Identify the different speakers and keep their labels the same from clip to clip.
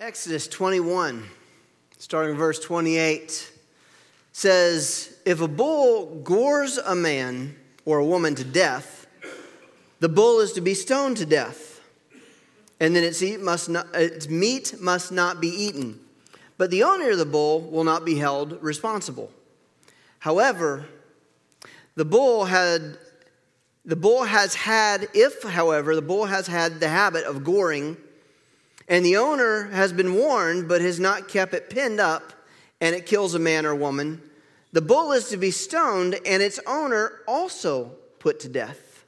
Speaker 1: Exodus 21, starting verse 28, says, if a bull gores a man or a woman to death, the bull is to be stoned to death, and then its meat must not be eaten. But the owner of the bull will not be held responsible. However, the bull has had the habit of goring, and the owner has been warned but has not kept it pinned up, and it kills a man or woman, the bull is to be stoned and its owner also put to death.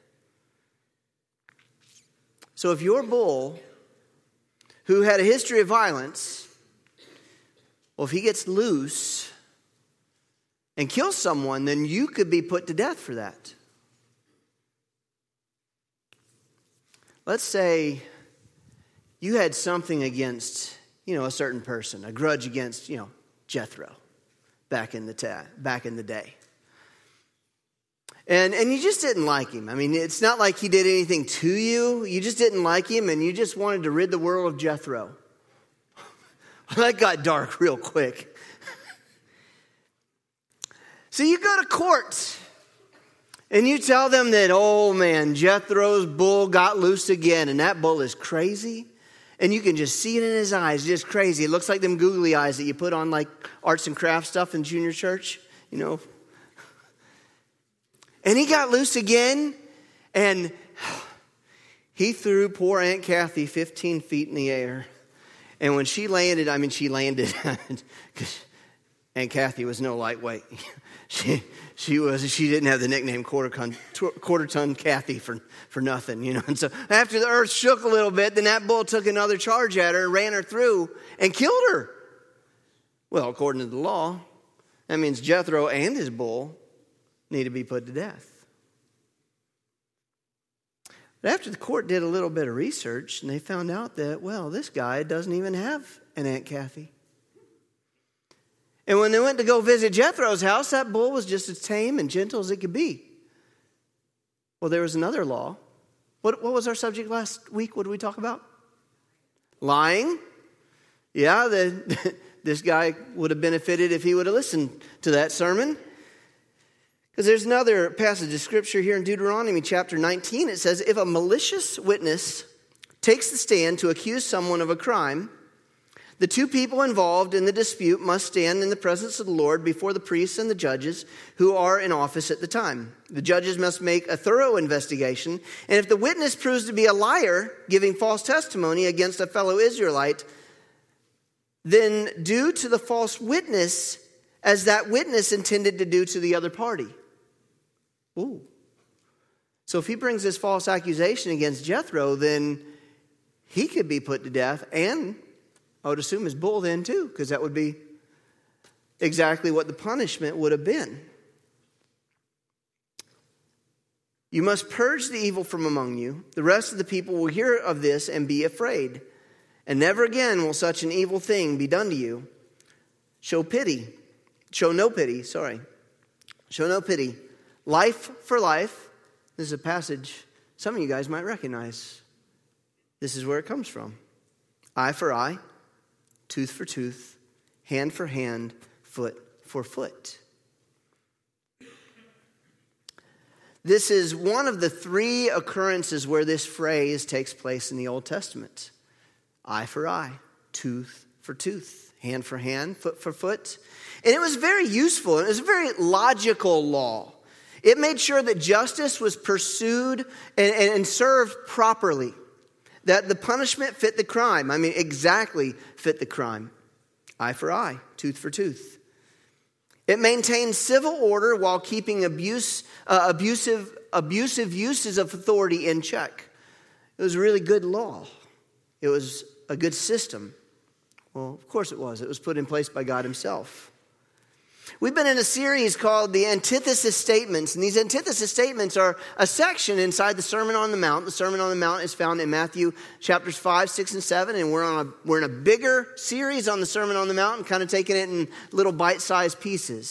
Speaker 1: So if your bull, who had a history of violence, well, if he gets loose and kills someone, then you could be put to death for that. Let's say you had something against, a certain person, a grudge against, Jethro back in the day. And you just didn't like him. I mean, it's not like he did anything to you. You just didn't like him and you just wanted to rid the world of Jethro. That got dark real quick. So you go to court and you tell them that, oh man, Jethro's bull got loose again and that bull is crazy. And you can just see it in his eyes, just crazy. It looks like them googly eyes that you put on like arts and crafts stuff in junior church, And he got loose again, and he threw poor Aunt Kathy 15 feet in the air. And when she landed, because Aunt Kathy was no lightweight. She didn't have the nickname quarter ton Kathy for nothing, And so after the earth shook a little bit, then that bull took another charge at her, ran her through, and killed her. Well, according to the law, that means Jethro and his bull need to be put to death. But after the court did a little bit of research, and they found out that, this guy doesn't even have an Aunt Kathy. And when they went to go visit Jethro's house, that bull was just as tame and gentle as it could be. Well, there was another law. What was our subject last week? What did we talk about? Lying. Yeah, this guy would have benefited if he would have listened to that sermon. Because there's another passage of scripture here in Deuteronomy chapter 19. It says, if a malicious witness takes the stand to accuse someone of a crime, the two people involved in the dispute must stand in the presence of the Lord before the priests and the judges who are in office at the time. The judges must make a thorough investigation, and if the witness proves to be a liar, giving false testimony against a fellow Israelite, then do to the false witness as that witness intended to do to the other party. Ooh. So if he brings this false accusation against Jethro, then he could be put to death, and I would assume his bull then too, because that would be exactly what the punishment would have been. You must purge the evil from among you. The rest of the people will hear of this and be afraid. And never again will such an evil thing be done to you. Show no pity. Show no pity. Life for life. This is a passage some of you guys might recognize. This is where it comes from. Eye for eye. Tooth for tooth, hand for hand, foot for foot. This is one of the three occurrences where this phrase takes place in the Old Testament. Eye for eye, tooth for tooth, hand for hand, foot for foot. And it was very useful. It was a very logical law. It made sure that justice was pursued and served properly. That the punishment fit the crime. Exactly fit the crime. Eye for eye, tooth for tooth. It maintained civil order while keeping abusive uses of authority in check. It was a really good law. It was a good system. Well, of course it was. It was put in place by God himself. We've been in a series called the Antithesis Statements, and these antithesis statements are a section inside the Sermon on the Mount. The Sermon on the Mount is found in Matthew chapters 5, 6, and 7, and we're in a bigger series on the Sermon on the Mount and kind of taking it in little bite-sized pieces.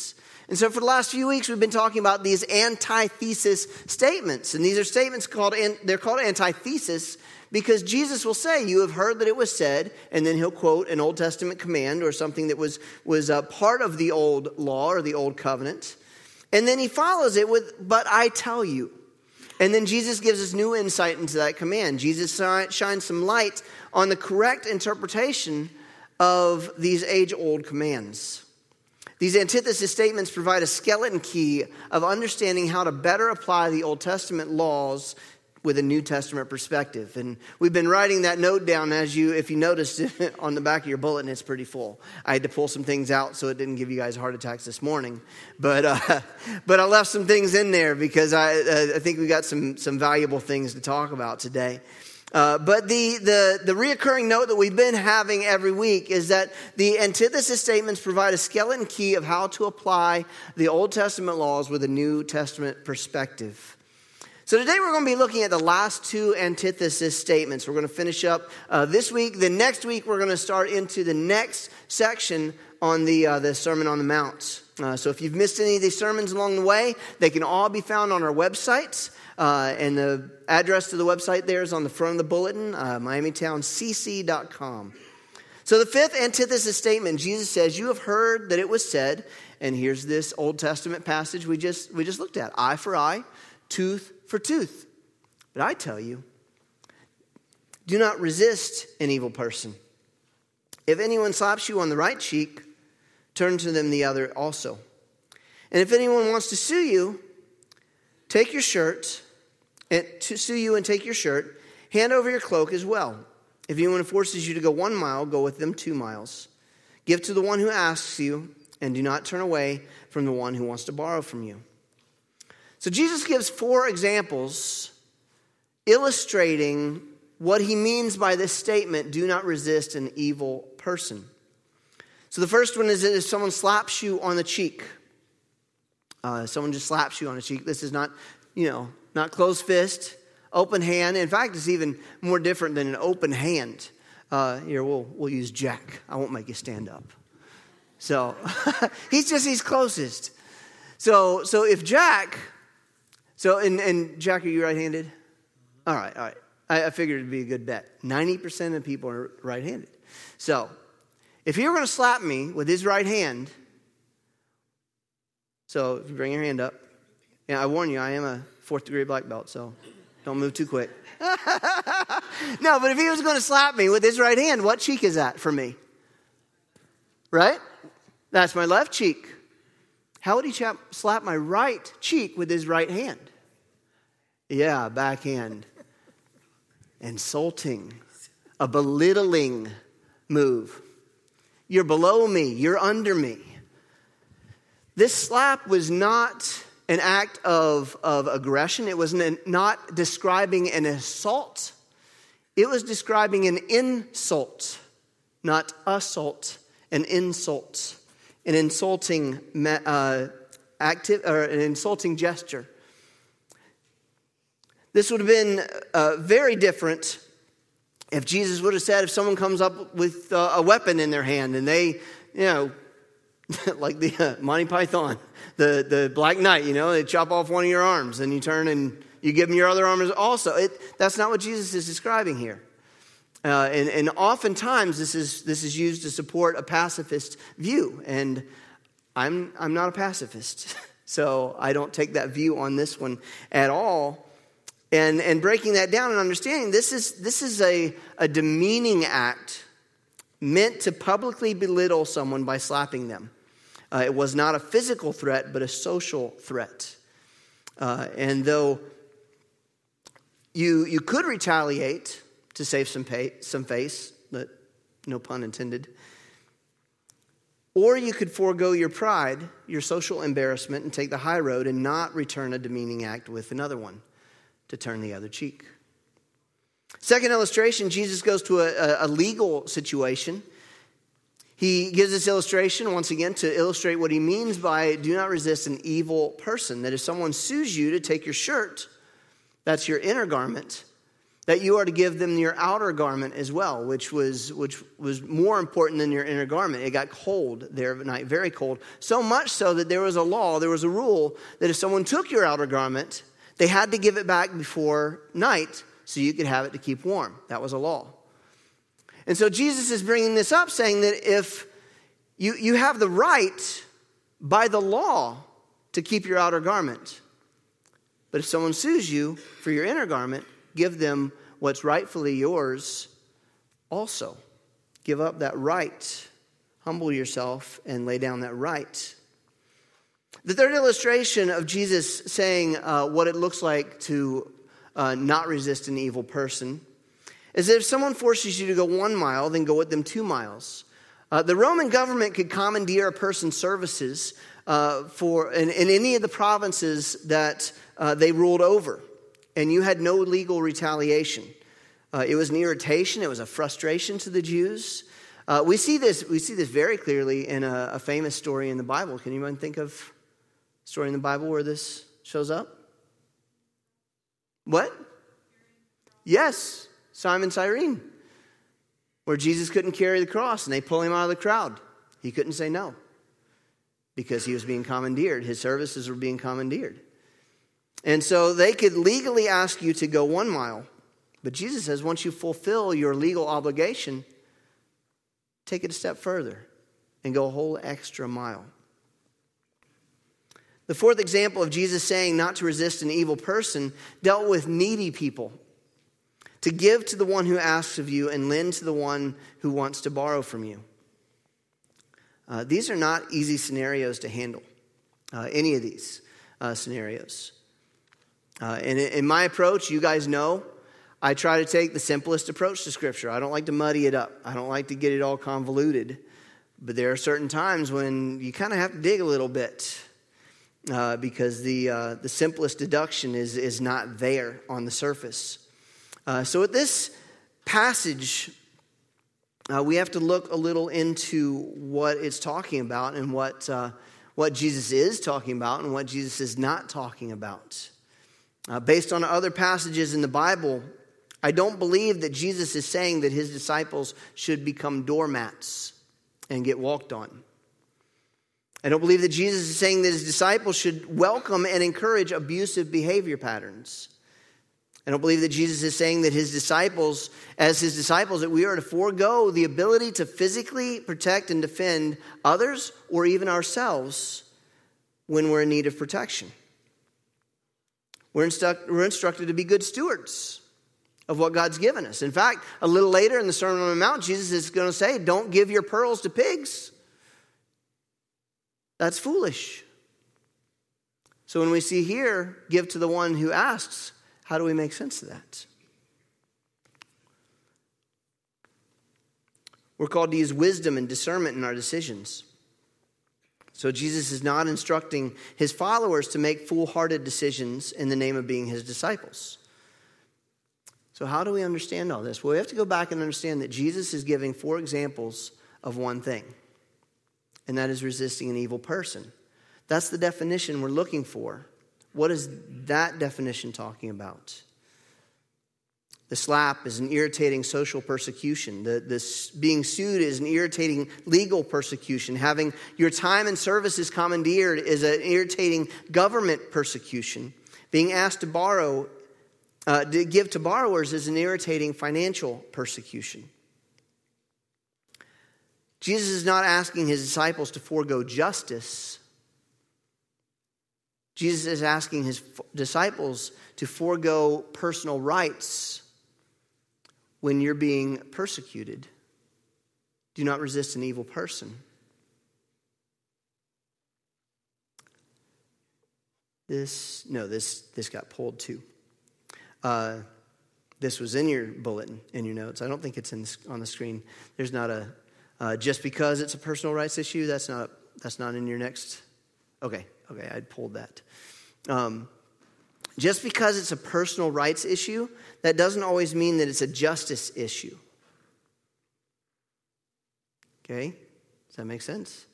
Speaker 1: And so for the last few weeks, we've been talking about these antithesis statements. And these are statements they're called antithesis because Jesus will say, you have heard that it was said, and then he'll quote an Old Testament command or something that was part of the old law or the old covenant. And then he follows it with, but I tell you. And then Jesus gives us new insight into that command. Jesus shines some light on the correct interpretation of these age-old commands. These antithesis statements provide a skeleton key of understanding how to better apply the Old Testament laws with a New Testament perspective. And we've been writing that note down if you noticed on the back of your bulletin, it's pretty full. I had to pull some things out so it didn't give you guys heart attacks this morning. But I left some things in there because I think we got some valuable things to talk about today. But the reoccurring note that we've been having every week is that the antithesis statements provide a skeleton key of how to apply the Old Testament laws with a New Testament perspective. So today we're going to be looking at the last two antithesis statements. We're going to finish up this week. The next week we're going to start into the next section on the Sermon on the Mount. So if you've missed any of these sermons along the way, they can all be found on our website. And the address to the website there is on the front of the bulletin, MiamiTownCC.com. So the fifth antithesis statement, Jesus says, you have heard that it was said, and here's this Old Testament passage we just looked at, eye for eye, tooth for tooth. But I tell you, do not resist an evil person. If anyone slaps you on the right cheek, turn to them the other also. And if anyone wants to sue you, take your shirt, and take your shirt, hand over your cloak as well. If anyone forces you to go 1 mile, go with them 2 miles. Give to the one who asks you, and do not turn away from the one who wants to borrow from you. So Jesus gives 4 examples illustrating what he means by this statement, do not resist an evil person. So the first one is that if someone slaps you on the cheek, someone just slaps you on the cheek. This is not closed fist, open hand. In fact, it's even more different than an open hand. Here, we'll use Jack. I won't make you stand up. So he's closest. So if Jack, and Jack, are you right-handed? All right. I figured it'd be a good bet. 90% of people are right-handed. So if he were going to slap me with his right hand, so if you bring your hand up, yeah, I warn you, I am a 4th degree black belt, so don't move too quick. No, but if he was going to slap me with his right hand, what cheek is that for me? Right? That's my left cheek. How would he slap my right cheek with his right hand? Yeah, backhand. Insulting. A belittling move. You're below me. You're under me. This slap was not an act of aggression. It was not describing an assault. It was describing an insult, not assault, an insult, an insulting an insulting gesture. This would have been very different if Jesus would have said, if someone comes up with a weapon in their hand and they, like the Monty Python, the Black Knight, they chop off one of your arms and you turn and you give them your other arm also. That's not what Jesus is describing here. And oftentimes this is used to support a pacifist view. And I'm not a pacifist, so I don't take that view on this one at all. And breaking that down and understanding, this is a demeaning act meant to publicly belittle someone by slapping them. It was not a physical threat, but a social threat. And though you could retaliate to save some face, but no pun intended, or you could forego your pride, your social embarrassment, and take the high road and not return a demeaning act with another one to turn the other cheek. Second illustration, Jesus goes to a legal situation. He gives this illustration, once again, to illustrate what he means by do not resist an evil person. That if someone sues you to take your shirt, that's your inner garment, that you are to give them your outer garment as well, which was more important than your inner garment. It got cold there at night, very cold. So much so that there was a rule that if someone took your outer garment, they had to give it back before night so you could have it to keep warm. That was a law. And so Jesus is bringing this up, saying that if you have the right by the law to keep your outer garment, but if someone sues you for your inner garment, give them what's rightfully yours also. Give up that right. Humble yourself and lay down that right. The third illustration of Jesus saying what it looks like to not resist an evil person is that if someone forces you to go 1 mile, then go with them 2 miles. The Roman government could commandeer a person's services in any of the provinces that they ruled over, and you had no legal retaliation. It was an irritation. It was a frustration to the Jews. We see this very clearly in a famous story in the Bible. Can anyone think of a story in the Bible where this shows up? What? Yes, Simon Cyrene, where Jesus couldn't carry the cross, and they pull him out of the crowd. He couldn't say no because he was being commandeered. His services were being commandeered. And so they could legally ask you to go 1 mile. But Jesus says once you fulfill your legal obligation, take it a step further and go a whole extra mile. The fourth example of Jesus saying not to resist an evil person dealt with needy people. To give to the one who asks of you and lend to the one who wants to borrow from you. These are not easy scenarios to handle, any of these scenarios. And in my approach, you guys know, I try to take the simplest approach to Scripture. I don't like to muddy it up. I don't like to get it all convoluted. But there are certain times when you kind of have to dig a little bit because the simplest deduction is not there on the surface. So with this passage, we have to look a little into what it's talking about and what Jesus is talking about and what Jesus is not talking about. Based on other passages in the Bible, I don't believe that Jesus is saying that his disciples should become doormats and get walked on. I don't believe that Jesus is saying that his disciples should welcome and encourage abusive behavior patterns. I don't believe that Jesus is saying that his disciples, that we are to forego the ability to physically protect and defend others or even ourselves when we're in need of protection. We're instructed to be good stewards of what God's given us. In fact, a little later in the Sermon on the Mount, Jesus is going to say, don't give your pearls to pigs. That's foolish. So when we see here, give to the one who asks, how do we make sense of that? We're called to use wisdom and discernment in our decisions. So Jesus is not instructing his followers to make foolhardy decisions in the name of being his disciples. So how do we understand all this? Well, we have to go back and understand that Jesus is giving 4 examples of one thing, and that is resisting an evil person. That's the definition we're looking for. What is that definition talking about? The slap is an irritating social persecution. This being sued is an irritating legal persecution. Having your time and services commandeered is an irritating government persecution. Being asked to give to borrowers is an irritating financial persecution. Jesus is not asking his disciples to forego justice. Jesus is asking his disciples to forego personal rights when you're being persecuted. Do not resist an evil person. This got pulled too. This was in your bulletin, in your notes. I don't think it's on the screen. There's not a just because it's a personal rights issue. That's not in your next. Okay, I pulled that. Just because it's a personal rights issue, that doesn't always mean that it's a justice issue. Okay? Does that make sense?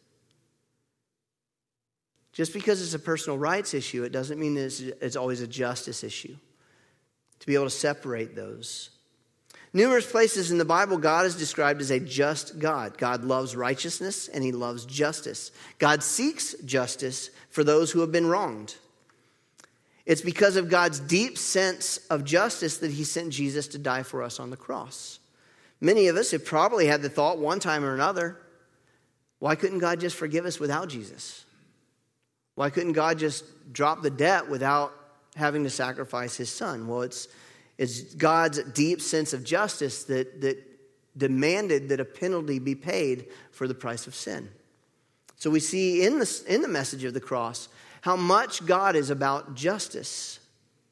Speaker 1: Just because it's a personal rights issue, it doesn't mean that it's always a justice issue. to be able to separate those. Numerous places in the Bible, God is described as a just God. God loves righteousness and he loves justice. God seeks justice for those who have been wronged. It's because of God's deep sense of justice that he sent Jesus to die for us on the cross. Many of us have probably had the thought one time or another, why couldn't God just forgive us without Jesus? Why couldn't God just drop the debt without having to sacrifice his son? Well, it's God's deep sense of justice that demanded that a penalty be paid for the price of sin. So we see in the message of the cross how much God is about justice.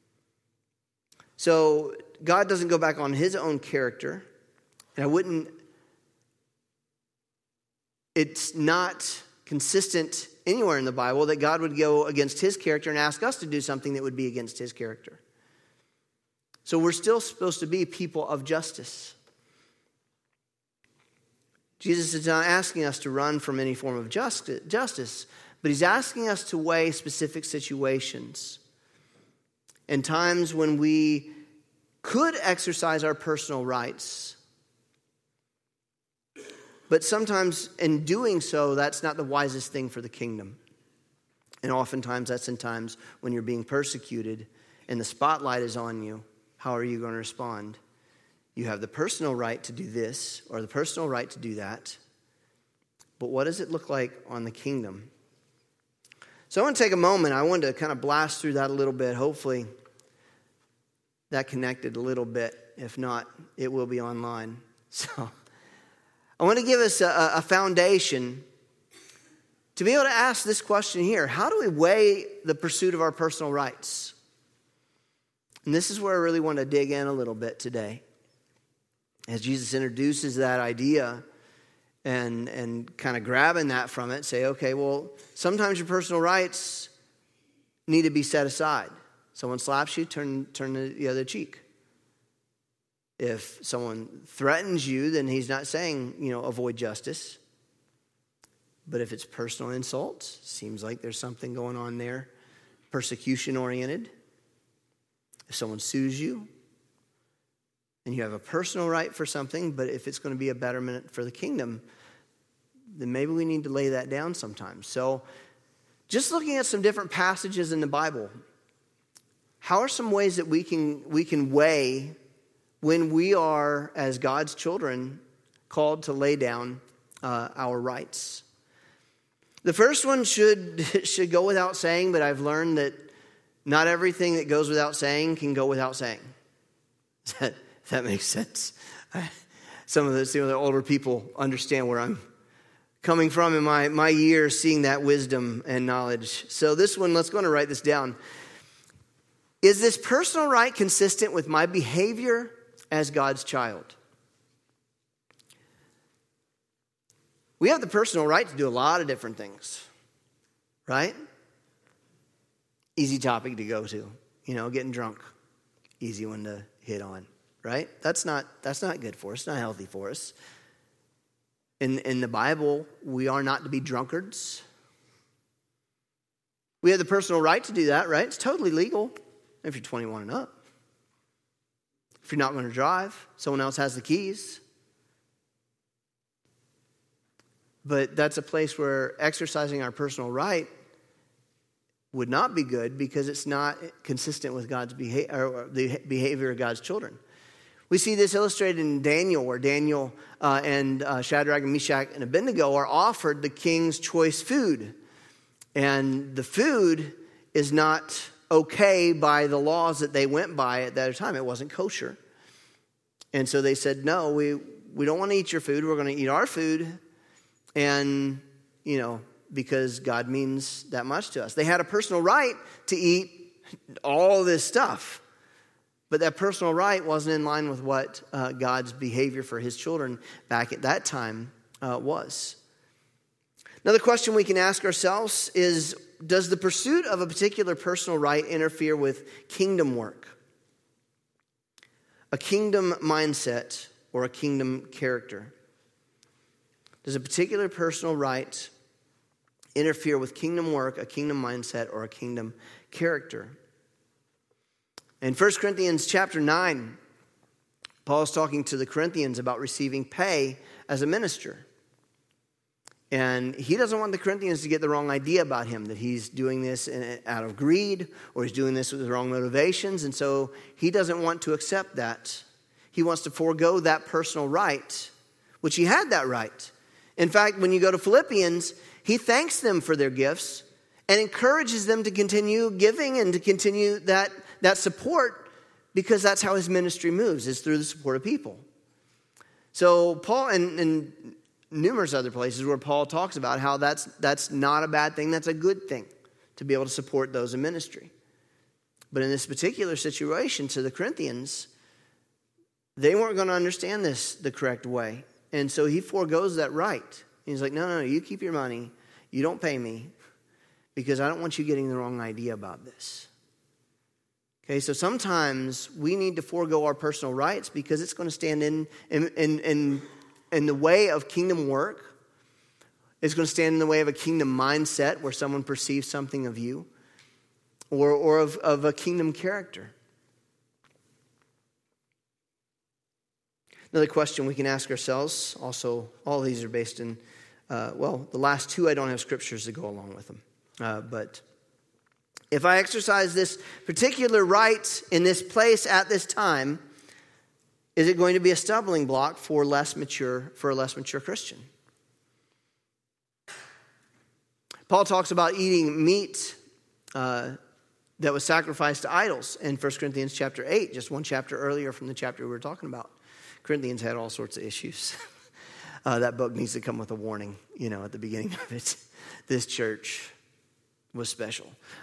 Speaker 1: So God doesn't go back on his own character. And it's not consistent anywhere in the Bible that God would go against his character and ask us to do something that would be against his character. So we're still supposed to be people of justice. Jesus is not asking us to run from any form of justice, but he's asking us to weigh specific situations and times when we could exercise our personal rights. But sometimes in doing so, that's not the wisest thing for the kingdom. And oftentimes that's in times when you're being persecuted and the spotlight is on you. How are you going to respond? You have the personal right to do this or the personal right to do that. But what does it look like on the kingdom? So I want to take a moment. I wanted to kind of blast through that a little bit. Hopefully that connected a little bit. If not, it will be online. So I want to give us a foundation to be able to ask this question here. How do we weigh the pursuit of our personal rights? And this is where I really want to dig in a little bit today. As Jesus introduces that idea and kind of grabbing that from it, say, okay, well, sometimes your personal rights need to be set aside. Someone slaps you, turn the other cheek. If someone threatens you, then he's not saying, avoid justice. But if it's personal insults, seems like there's something going on there, persecution oriented. If someone sues you and you have a personal right for something, but if it's going to be a betterment for the kingdom, then maybe we need to lay that down sometimes. So just looking at some different passages in the Bible, how are some ways that we can weigh when we are, as God's children, called to lay down our rights? The first one should go without saying, but I've learned that not everything that goes without saying can go without saying. If that makes sense. Some of the older people understand where I'm coming from in my years, seeing that wisdom and knowledge. So this one, let's go and write this down. Is this personal right consistent with my behavior as God's child? We have the personal right to do a lot of different things, right? Easy topic to go to, getting drunk, easy one to hit on, right? That's not good for us, not healthy for us. In the Bible, we are not to be drunkards. We have the personal right to do that, right? It's totally legal if you're 21 and up. If you're not going to drive, someone else has the keys. But that's a place where exercising our personal right would not be good because it's not consistent with God's behavior, or the behavior of God's children. We see this illustrated in Daniel, where Daniel and Shadrach and Meshach and Abednego are offered the king's choice food. And the food is not okay by the laws that they went by at that time. It wasn't kosher. And so they said, no, we don't want to eat your food. We're going to eat our food. And, because God means that much to us. They had a personal right to eat all this stuff. But that personal right wasn't in line with what God's behavior for his children back at that time was. Another question we can ask ourselves is, does the pursuit of a particular personal right interfere with kingdom work? A kingdom mindset or a kingdom character? Does a particular personal right interfere with kingdom work, a kingdom mindset, or a kingdom character? In 1 Corinthians chapter 9, Paul's talking to the Corinthians about receiving pay as a minister. And he doesn't want the Corinthians to get the wrong idea about him, that he's doing this out of greed or he's doing this with the wrong motivations. And so he doesn't want to accept that. He wants to forego that personal right, which he had that right. In fact, when you go to Philippians, he thanks them for their gifts and encourages them to continue giving and to continue that support, because that's how his ministry moves, is through the support of people. So Paul, and numerous other places where Paul talks about how that's not a bad thing, that's a good thing to be able to support those in ministry. But in this particular situation to the Corinthians, they weren't going to understand this the correct way. And so he forgoes that right. He's like, no, you keep your money. You don't pay me, because I don't want you getting the wrong idea about this. Okay, so sometimes we need to forego our personal rights because it's going to stand in the way of kingdom work. It's going to stand in the way of a kingdom mindset where someone perceives something of you, or of a kingdom character. Another question we can ask ourselves, also, all these are based in, the last two I don't have scriptures to go along with them. But if I exercise this particular right in this place at this time, is it going to be a stumbling block for a less mature Christian? Paul talks about eating meat that was sacrificed to idols in 1 Corinthians chapter 8, just one chapter earlier from the chapter we were talking about. Corinthians had all sorts of issues. That book needs to come with a warning, at the beginning of it. This church was special.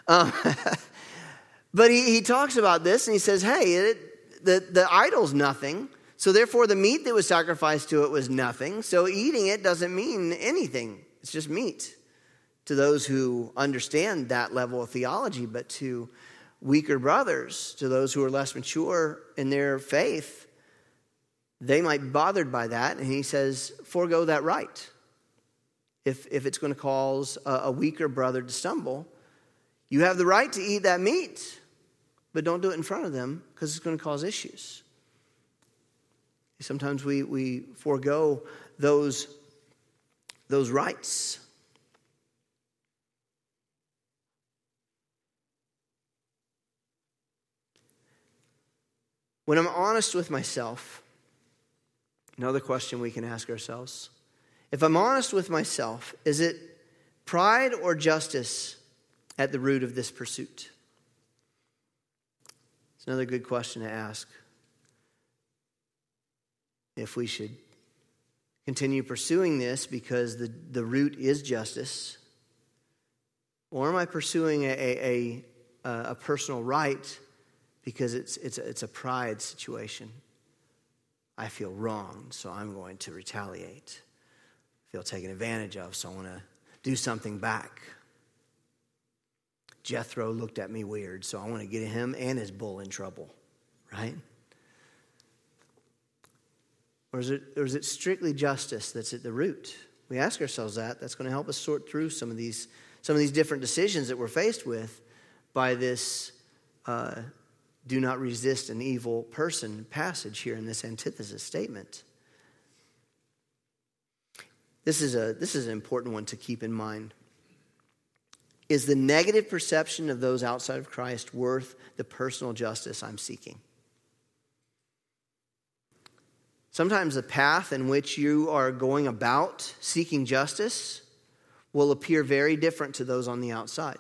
Speaker 1: But he talks about this and he says, hey, the idol's nothing. So therefore the meat that was sacrificed to it was nothing. So eating it doesn't mean anything. It's just meat to those who understand that level of theology. But to weaker brothers, to those who are less mature in their faith, they might be bothered by that. And he says, forego that right. If it's going to cause a weaker brother to stumble, you have the right to eat that meat, but don't do it in front of them because it's going to cause issues. Sometimes we forego those rights. When I'm honest with myself, another question we can ask ourselves, if I'm honest with myself, is it pride or justice at the root of this pursuit? It's another good question to ask. If we should continue pursuing this because the root is justice, or am I pursuing a personal right because it's a pride situation? I feel wronged, so I'm going to retaliate. I feel taken advantage of, so I want to do something back. Jethro looked at me weird, so I want to get him and his bull in trouble, right? Or is it strictly justice that's at the root? We ask ourselves that. That's going to help us sort through some of these different decisions that we're faced with by this do not resist an evil person passage here in this antithesis statement. This is an important one to keep in mind. Is the negative perception of those outside of Christ worth the personal justice I'm seeking? Sometimes the path in which you are going about seeking justice will appear very different to those on the outside.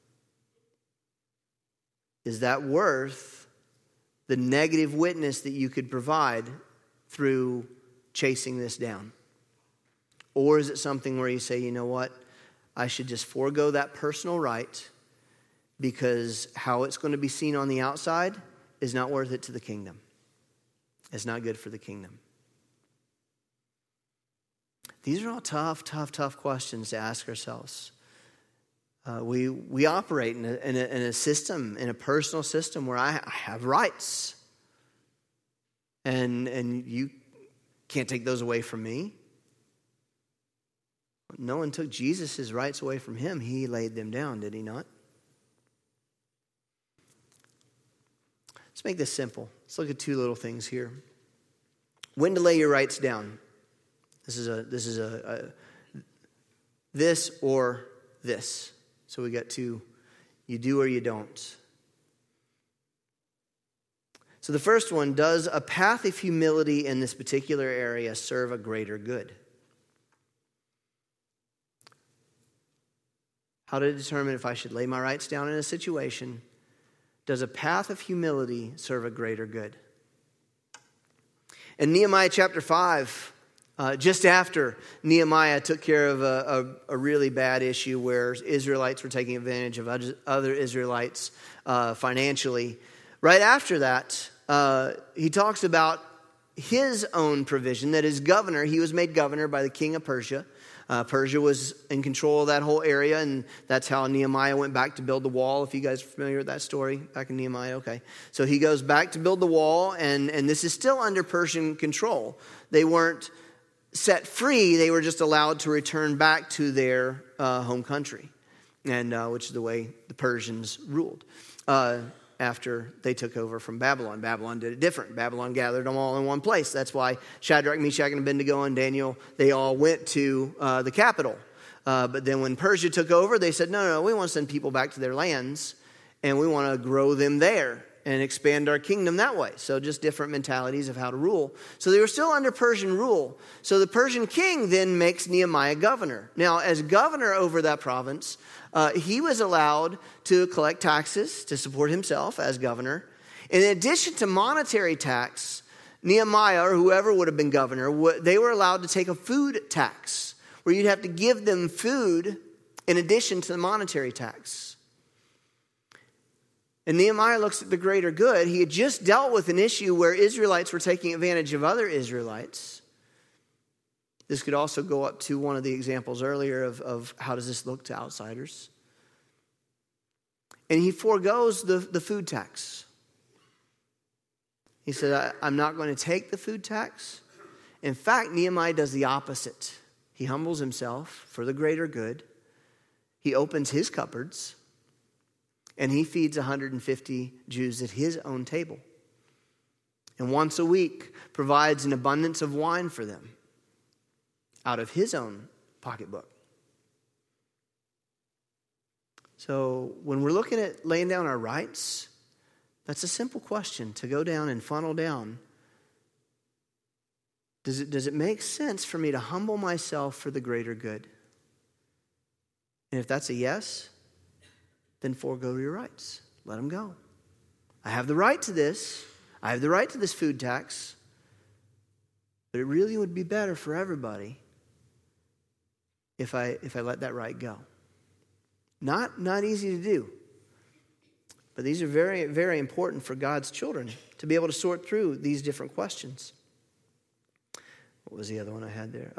Speaker 1: Is that worth the negative witness that you could provide through chasing this down? Or is it something where you say, you know what, I should just forego that personal right because how it's going to be seen on the outside is not worth it to the kingdom. It's not good for the kingdom. These are all tough questions to ask ourselves. We operate in a system, in a personal system where I have rights. And you can't take those away from me. No one took Jesus' rights away from him. He laid them down, did he not? Let's make this simple. Let's look at two little things here. When to lay your rights down. This is a this or this. So we got two. You do or you don't. So the first one, does a path of humility in this particular area serve a greater good? How to determine if I should lay my rights down in a situation. Does a path of humility serve a greater good? In Nehemiah chapter 5, just after Nehemiah took care of a really bad issue where Israelites were taking advantage of other Israelites financially, right after that, he talks about his own provision, that as governor, he was made governor by the king of Persia. Persia was in control of that whole area, and that's how Nehemiah went back to build the wall. If you guys are familiar with that story, back in Nehemiah, okay. So he goes back to build the wall, and this is still under Persian control. They weren't set free. They were just allowed to return back to their home country, and which is the way the Persians ruled. After they took over from Babylon. Babylon did it different. Babylon gathered them all in one place. That's why Shadrach, Meshach, and Abednego and Daniel, they all went to the capital. But then when Persia took over, they said, no, we want to send people back to their lands, and we want to grow them there and expand our kingdom that way. So just different mentalities of how to rule. So they were still under Persian rule. So the Persian king then makes Nehemiah governor. Now, as governor over that province, he was allowed to collect taxes to support himself as governor. In addition to monetary tax, Nehemiah, or whoever would have been governor, they were allowed to take a food tax, where you'd have to give them food in addition to the monetary tax. And Nehemiah looks at the greater good. He had just dealt with an issue where Israelites were taking advantage of other Israelites. This could also go up to one of the examples earlier of how does this look to outsiders. And he forgoes the food tax. He said, I'm not going to take the food tax. In fact, Nehemiah does the opposite. He humbles himself for the greater good. He opens his cupboards, and he feeds 150 Jews at his own table. And once a week provides an abundance of wine for them out of his own pocketbook. So when we're looking at laying down our rights, that's a simple question to go down and funnel down. Does it make sense for me to humble myself for the greater good? And if that's a yes, then forego your rights. Let them go. I have the right to this. I have the right to this food tax. But it really would be better for everybody if I let that right go. Not easy to do. But these are very, very important for God's children to be able to sort through these different questions. What was the other one I had there?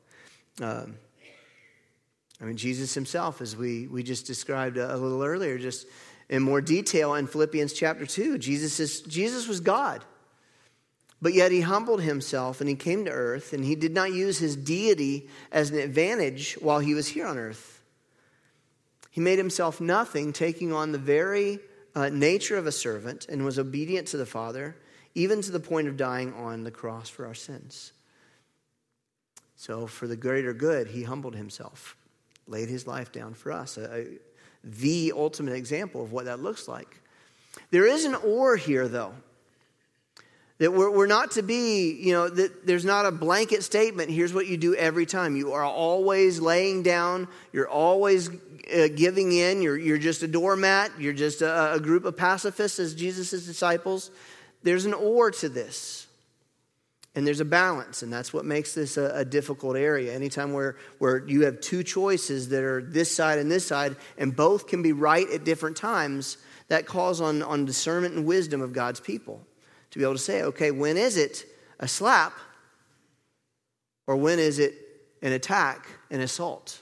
Speaker 1: Jesus himself, as we just described a little earlier, just in more detail in Philippians chapter 2. Jesus was God. But yet he humbled himself and he came to earth, and he did not use his deity as an advantage while he was here on earth. He made himself nothing, taking on the very nature of a servant, and was obedient to the Father, even to the point of dying on the cross for our sins. So for the greater good, he humbled himself, laid his life down for us. The ultimate example of what that looks like. There is an or here, though. That we're not to be, that there's not a blanket statement, here's what you do every time. You are always laying down. You're always giving in. You're just a doormat. You're just a group of pacifists as Jesus' disciples. There's an or to this. And there's a balance, and that's what makes this a difficult area. Anytime where you have two choices that are this side and this side, and both can be right at different times, that calls on discernment and wisdom of God's people. To be able to say, okay, when is it a slap? Or when is it an attack, an assault?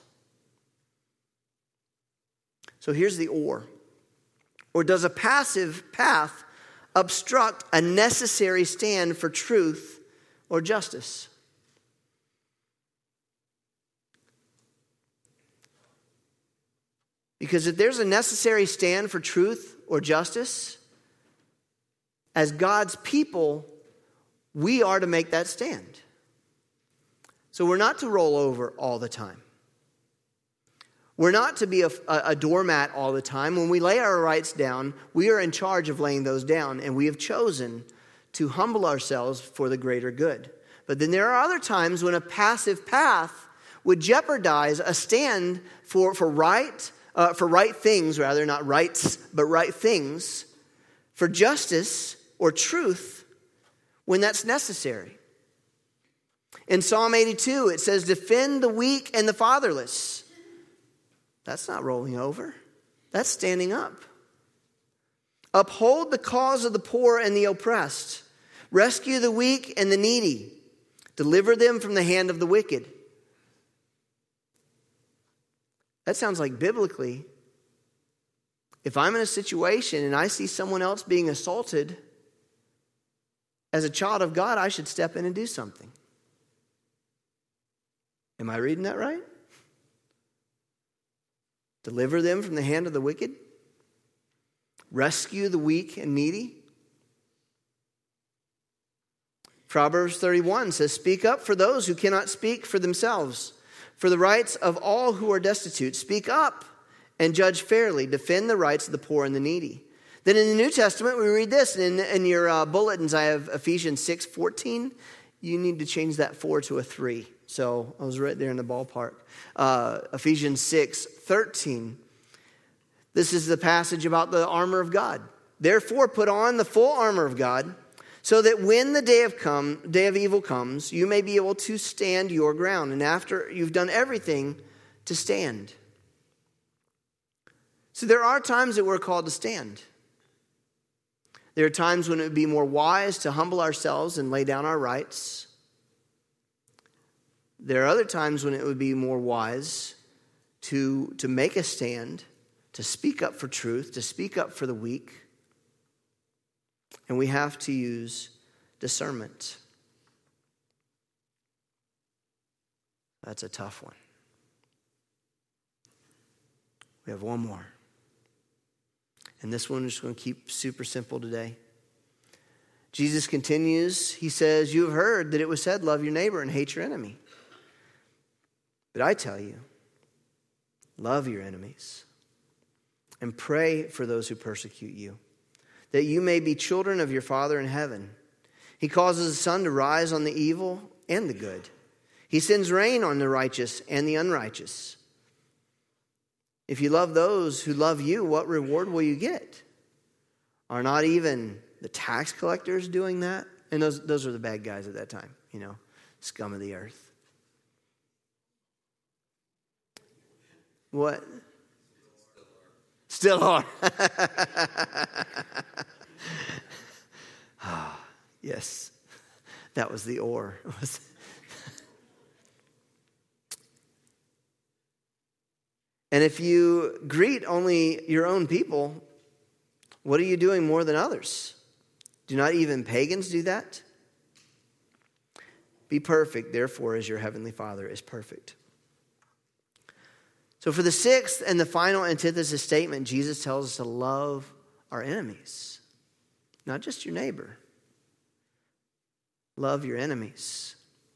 Speaker 1: So here's the or. Or does a passive path obstruct a necessary stand for truth or justice? Because if there's a necessary stand for truth or justice, as God's people, we are to make that stand. So we're not to roll over all the time. We're not to be a doormat all the time. When we lay our rights down, we are in charge of laying those down, and we have chosen to humble ourselves for the greater good. But then there are other times when a passive path would jeopardize a stand for right things, rather, not rights, but right things, for justice or truth when that's necessary. In Psalm 82, it says, defend the weak and the fatherless. That's not rolling over. That's standing up. Uphold the cause of the poor and the oppressed. Rescue the weak and the needy. Deliver them from the hand of the wicked. That sounds like biblically, if I'm in a situation and I see someone else being assaulted, as a child of God, I should step in and do something. Am I reading that right? Deliver them from the hand of the wicked. Rescue the weak and needy. Proverbs 31 says, speak up for those who cannot speak for themselves, for the rights of all who are destitute. Speak up and judge fairly. Defend the rights of the poor and the needy. Then in the New Testament, we read this. In your bulletins, I have Ephesians 6:14. You need to change that 4 to a 3. So I was right there in the ballpark. Ephesians 6:13. This is the passage about the armor of God. Therefore, put on the full armor of God, so that when the day of evil comes, you may be able to stand your ground. And after you've done everything, to stand. So there are times that we're called to stand. There are times when it would be more wise to humble ourselves and lay down our rights. There are other times when it would be more wise to make a stand, to speak up for truth, to speak up for the weak. And we have to use discernment. That's a tough one. We have one more. And this one is just going to keep super simple today. Jesus continues. He says, you have heard that it was said, love your neighbor and hate your enemy. But I tell you, love your enemies and pray for those who persecute you, that you may be children of your Father in heaven. He causes the sun to rise on the evil and the good. He sends rain on the righteous and the unrighteous. If you love those who love you, what reward will you get? Are not even the tax collectors doing that? And those are the bad guys at that time, scum of the earth. What? Still are. Yes, that was the or. And if you greet only your own people, what are you doing more than others? Do not even pagans do that? Be perfect, therefore, as your heavenly Father is perfect. So for the sixth and the final antithesis statement, Jesus tells us to love our enemies, not just your neighbor. Love your enemies.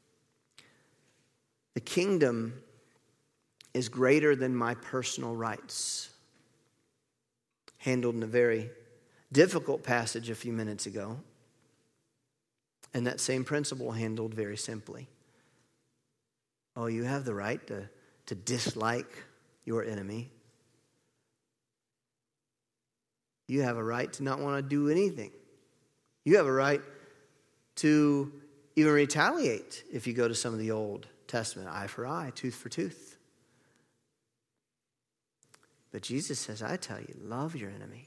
Speaker 1: The kingdom is greater than my personal rights. Handled in a very difficult passage a few minutes ago. And that same principle handled very simply. Oh, you have the right to dislike your enemy. You have a right to not want to do anything. You have a right to even retaliate if you go to some of the Old Testament. Eye for eye, tooth for tooth. But Jesus says, I tell you, love your enemy.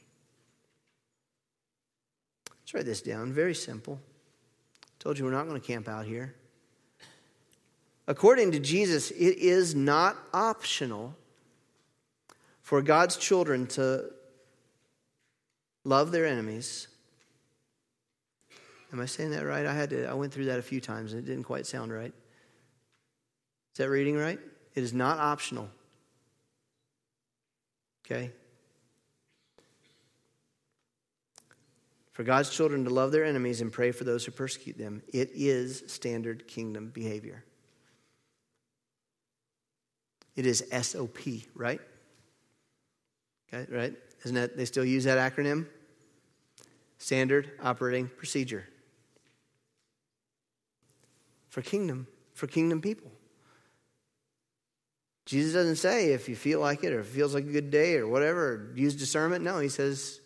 Speaker 1: Let's write this down. Very simple. Told you we're not going to camp out here. According to Jesus, it is not optional for God's children to love their enemies. Am I saying that right? I went through that a few times and it didn't quite sound right. Is that reading right? It is not optional. Okay? For God's children to love their enemies and pray for those who persecute them. It is standard kingdom behavior. It is SOP, right? Okay, right? Isn't that, they still use that acronym? Standard operating procedure. For kingdom people. Jesus doesn't say if you feel like it or if it feels like a good day or whatever, or use discernment. No, he says,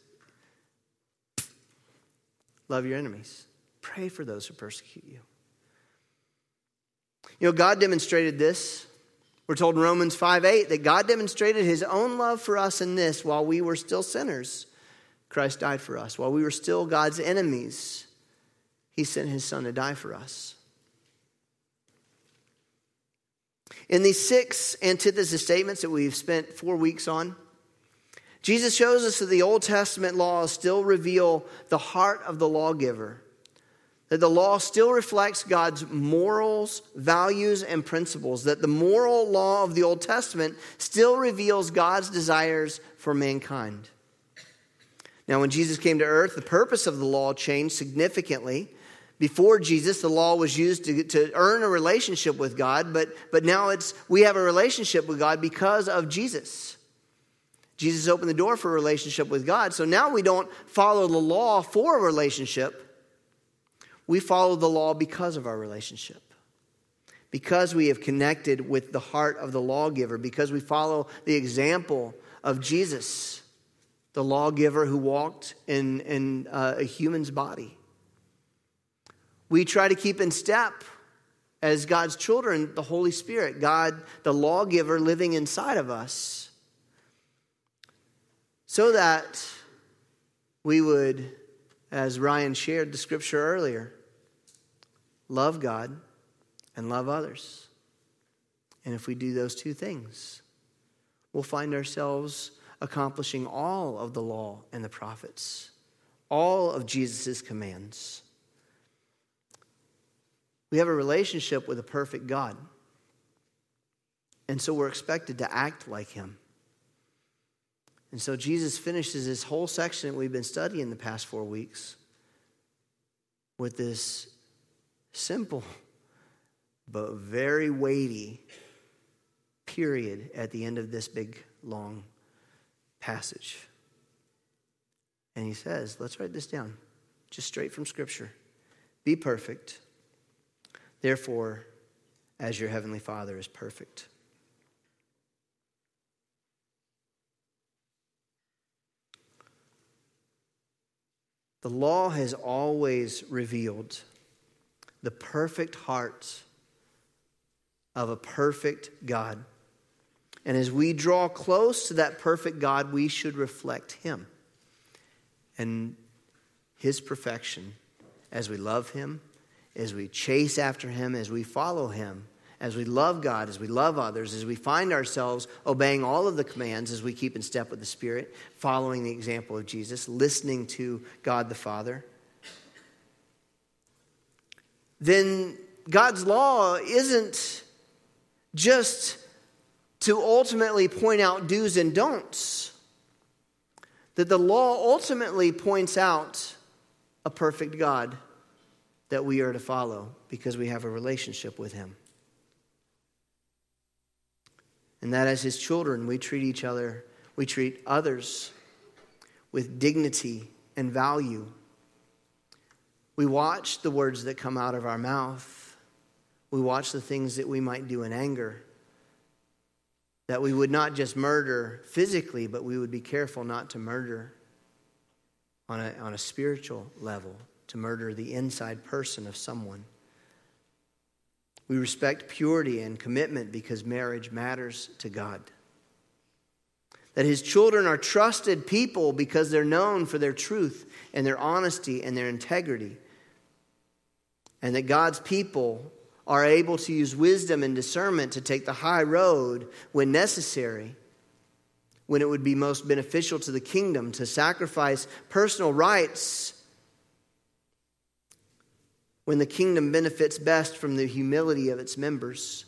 Speaker 1: love your enemies. Pray for those who persecute you. You know, God demonstrated this. We're told in Romans 5:8 that God demonstrated his own love for us in this: while we were still sinners, Christ died for us. While we were still God's enemies, he sent his son to die for us. In these 6 antithesis statements that we've spent 4 weeks on, Jesus shows us that the Old Testament laws still reveal the heart of the lawgiver. That the law still reflects God's morals, values, and principles. That the moral law of the Old Testament still reveals God's desires for mankind. Now, when Jesus came to earth, the purpose of the law changed significantly. Before Jesus, the law was used to earn a relationship with God, but now we have a relationship with God because of Jesus. Jesus opened the door for a relationship with God. So now we don't follow the law for a relationship. We follow the law because of our relationship. Because we have connected with the heart of the lawgiver. Because we follow the example of Jesus, the lawgiver who walked in a human's body. We try to keep in step as God's children, the Holy Spirit, God, the lawgiver living inside of us, so that we would, as Ryan shared the scripture earlier, love God and love others. And if we do those two things, we'll find ourselves accomplishing all of the law and the prophets, all of Jesus' commands. We have a relationship with a perfect God. And so we're expected to act like him. And so Jesus finishes this whole section that we've been studying the past 4 weeks with this simple but very weighty period at the end of this big, long passage. And he says, let's write this down, just straight from Scripture. Be perfect, therefore, as your heavenly Father is perfect. The law has always revealed the perfect heart of a perfect God. And as we draw close to that perfect God, we should reflect him and his perfection as we love him, as we chase after him, as we follow him, as we love God, as we love others, as we find ourselves obeying all of the commands, as we keep in step with the Spirit, following the example of Jesus, listening to God the Father. Then God's law isn't just to ultimately point out do's and don'ts. That the law ultimately points out a perfect God that we are to follow because we have a relationship with him. And that as his children, we treat others with dignity and value. We watch the words that come out of our mouth. We watch the things that we might do in anger. That we would not just murder physically, but we would be careful not to murder on a spiritual level, to murder the inside person of someone. We respect purity and commitment because marriage matters to God. That his children are trusted people because they're known for their truth and their honesty and their integrity. And that God's people are able to use wisdom and discernment to take the high road when necessary, when it would be most beneficial to the kingdom, to sacrifice personal rights when the kingdom benefits best from the humility of its members,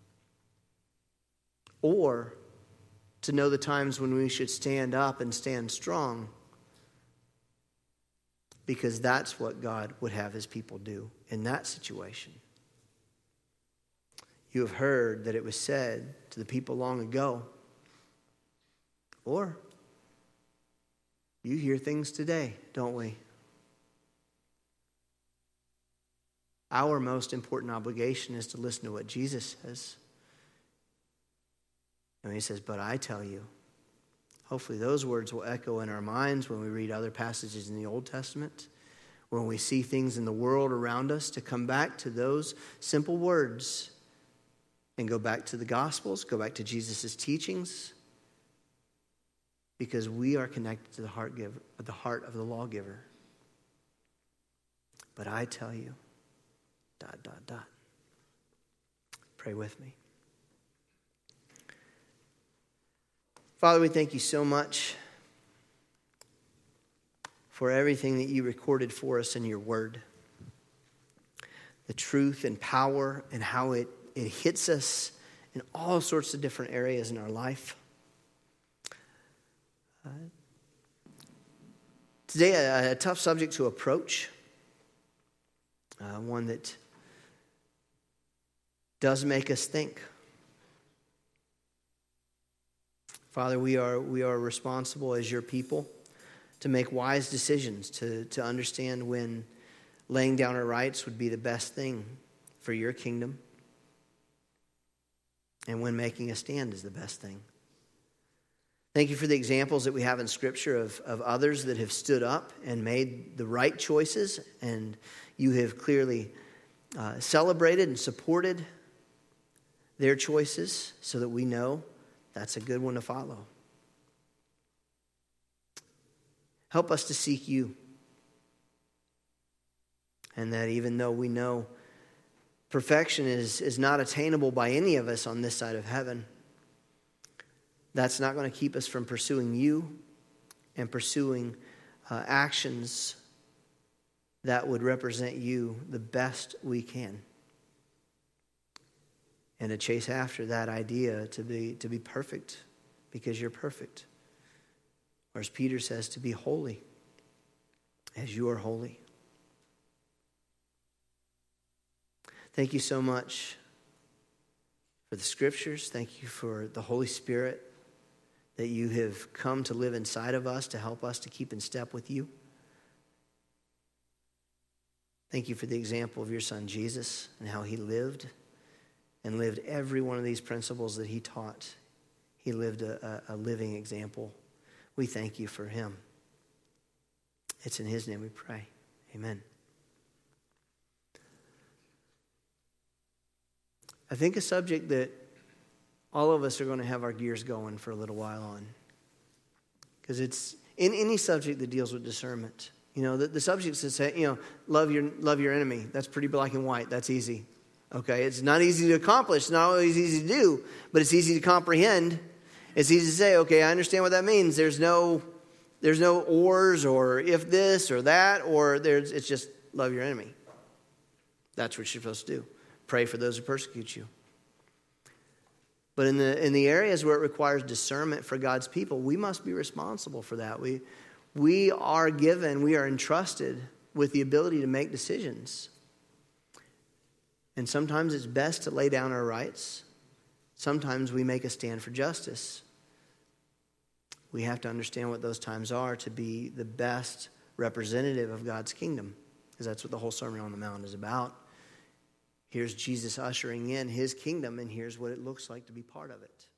Speaker 1: or to know the times when we should stand up and stand strong because that's what God would have his people do in that situation. You have heard that it was said to the people long ago, or you hear things today, don't we? Our most important obligation is to listen to what Jesus says. And he says, but I tell you. Hopefully those words will echo in our minds when we read other passages in the Old Testament, when we see things in the world around us, to come back to those simple words and go back to the Gospels, go back to Jesus' teachings, because we are connected to the heart of the lawgiver. But I tell you, ... Pray with me. Father, we thank you so much for everything that you recorded for us in your word. The truth and power and how it hits us in all sorts of different areas in our life. Today, a tough subject to approach. One that does make us think. Father, we are responsible as your people to make wise decisions, to understand when laying down our rights would be the best thing for your kingdom, and when making a stand is the best thing. Thank you for the examples that we have in Scripture of others that have stood up and made the right choices, and you have clearly celebrated and supported their choices so that we know that's a good one to follow. Help us to seek you. And that even though we know perfection is not attainable by any of us on this side of heaven, that's not going to keep us from pursuing you and pursuing actions that would represent you the best we can. And to chase after that idea to be perfect because you're perfect. Or as Peter says, to be holy as you are holy. Thank you so much for the Scriptures. Thank you for the Holy Spirit that you have come to live inside of us to help us to keep in step with you. Thank you for the example of your Son Jesus and how he lived every one of these principles that he taught. He lived a living example. We thank you for him. It's in his name we pray. Amen. I think a subject that all of us are going to have our gears going for a little while on. Because it's in any subject that deals with discernment. You know, the subjects that say, love your enemy. That's pretty black and white. That's easy. Okay, it's not easy to accomplish. It's not always easy to do, but it's easy to comprehend. It's easy to say, okay, I understand what that means. There's no ors or if this or that, it's just love your enemy. That's what you're supposed to do. Pray for those who persecute you. But in the areas where it requires discernment for God's people, we must be responsible for that. We are entrusted with the ability to make decisions. And sometimes it's best to lay down our rights. Sometimes we make a stand for justice. We have to understand what those times are to be the best representative of God's kingdom, because that's what the whole Sermon on the Mount is about. Here's Jesus ushering in his kingdom, and here's what it looks like to be part of it.